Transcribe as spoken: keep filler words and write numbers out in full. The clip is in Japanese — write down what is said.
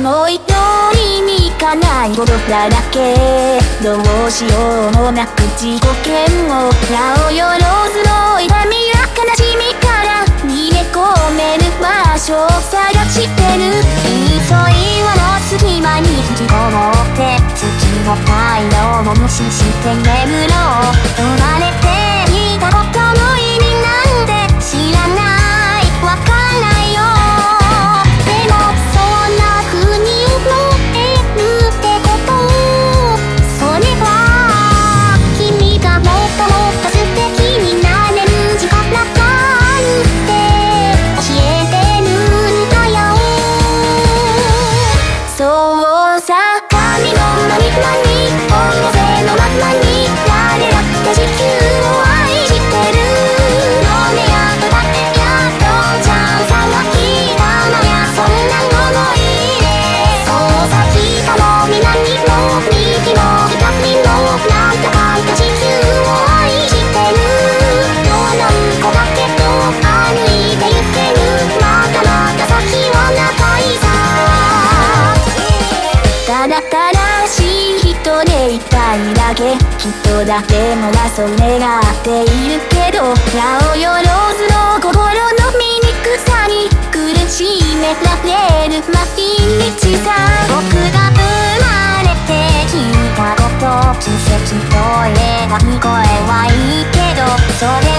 思い通りにいかないことだらけ。どうしようもなく自己嫌悪、なおよろずの痛みや悲しみから逃げ込める場所を探してる。急いわの隙間に引きこもって月の太陽を無視して眠ろう。生まれていたことの意味なんて知らない、わかんないよ。でもそんな風に思えるってこと、それは君がもっともっと素敵になれる力があるって教えてるんだよ。そうさ、神のまにまに大勢のままに誰だって地球を愛してる。ロメアとだってやっとちゃん騒ぎだなや、そんな思いで。そうさ、北も南も右も左もなんだかんだ地球を愛してる。どの子だけど歩いて行ける。まだまだ先は長いさ。ただただしい人でいたいだけ、人だけのはそれが合っているけど、なおよろずの心の醜さに苦しめられる毎日さ。僕が生まれて聞いたこと、奇跡と描く声はいいけど、それ